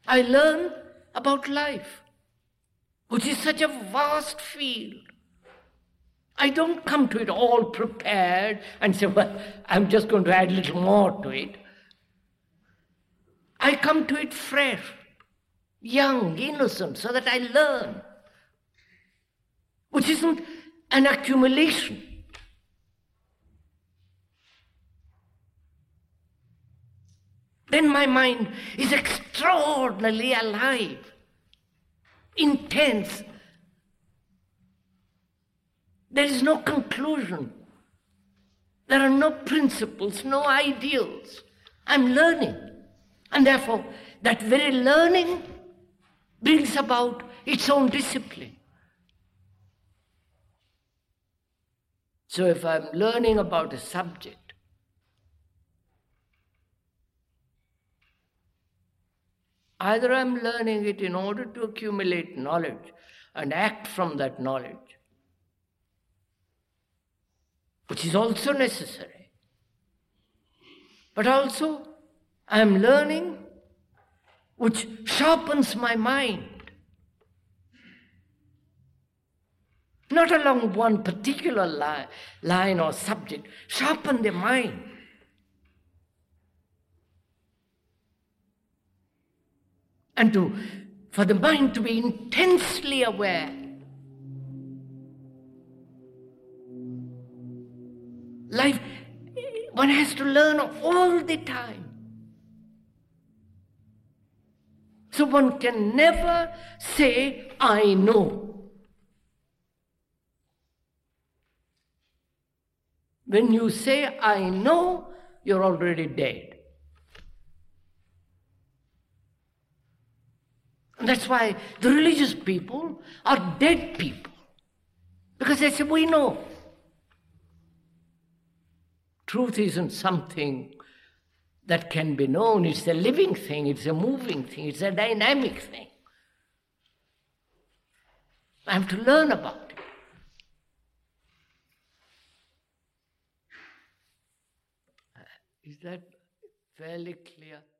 I learn about life, which is such a vast field. I don't come to it all prepared and say, well, I'm just going to add a little more to it. I come to it fresh, young, innocent, so that I learn, which isn't an accumulation. Then my mind is extraordinarily alive, intense. There is no conclusion. There are no principles, no ideals. I'm learning. And therefore, that very learning brings about its own discipline. So if I'm learning about a subject, either I'm learning it in order to accumulate knowledge and act from that knowledge, which is also necessary, but also I'm learning which sharpens my mind, not along one particular line or subject, sharpen the mind. And for the mind to be intensely aware. Life, one has to learn all the time. So one can never say, I know. When you say, I know, you're already dead. And that's why the religious people are dead people. Because they say, we know. Truth isn't something that can be known. It's a living thing. It's a moving thing. It's a dynamic thing. I have to learn about it. Is that fairly clear?